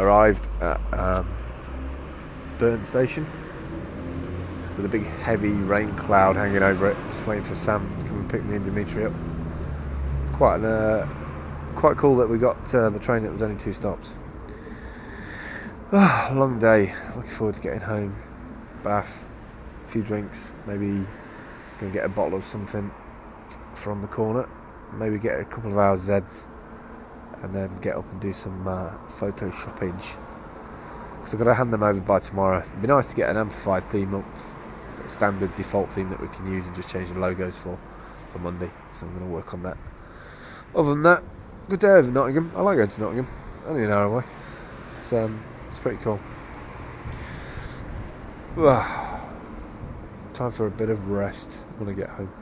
arrived at Burn Station with a big heavy rain cloud hanging over it, just waiting for Sam to come and pick me and Dimitri up. Quite cool that we got the train that was only 2 stops. Long day, looking forward to getting home, bath, a few drinks, maybe gonna get a bottle of something from the corner, maybe get a couple of hours Zeds, and then get up and do some photoshoppage, because I've got to hand them over by tomorrow. It'd be nice to get an amplified theme up, a standard default theme that we can use and just change the logos for Monday, so I'm going to work on that. Other than that, good day over Nottingham. I like going to Nottingham, only an hour away. It's pretty cool. Time for a bit of rest when I get home.